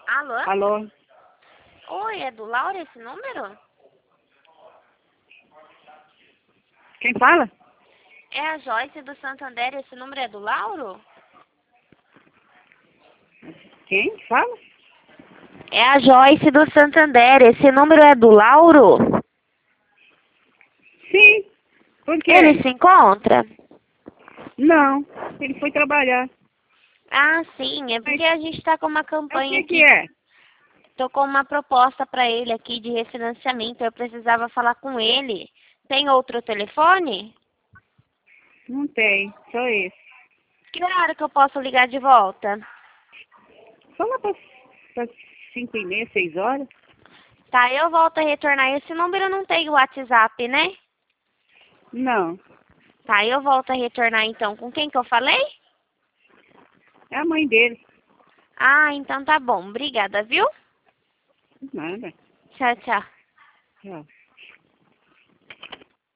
Alô? Alô? Oi, é do Laura esse número? Quem fala? É a Joyce do Santander, esse número é do Lauro? Quem fala? É a Joyce do Santander, esse número é do Lauro? Sim. Por quê? Ele se encontra? Não. Ele foi trabalhar. Ah, sim, é porque a gente está com uma É o campanha que aqui. é? Tô com uma proposta para ele aqui de refinanciamento, eu precisava falar com ele. Tem outro telefone? Não tem. Só esse. Que horário que eu posso ligar de volta? Só lá para 5h30, 6 horas? Tá, eu volto a retornar. Esse número não tem o WhatsApp, né? Não. Tá, eu volto a retornar então. Com quem que eu falei? É a mãe dele. Ah, então tá bom. Obrigada, viu? Nada. Tchau, tchau. Tchau.